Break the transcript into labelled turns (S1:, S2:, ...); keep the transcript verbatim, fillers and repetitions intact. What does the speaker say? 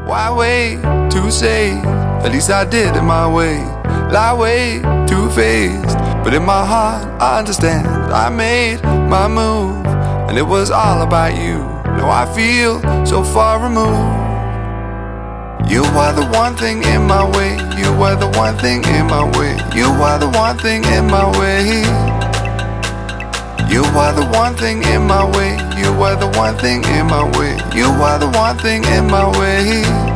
S1: Why wait to say? At least I did it my way. Lie way too faced, but in my heart I understand. I made my move, and it was all about you. Now I feel so far removed. You were the one thing in my way. You were the one thing in my way. You were the one thing in my way. You were the one thing in my way. You were the one thing in my way. You were the one thing in my way.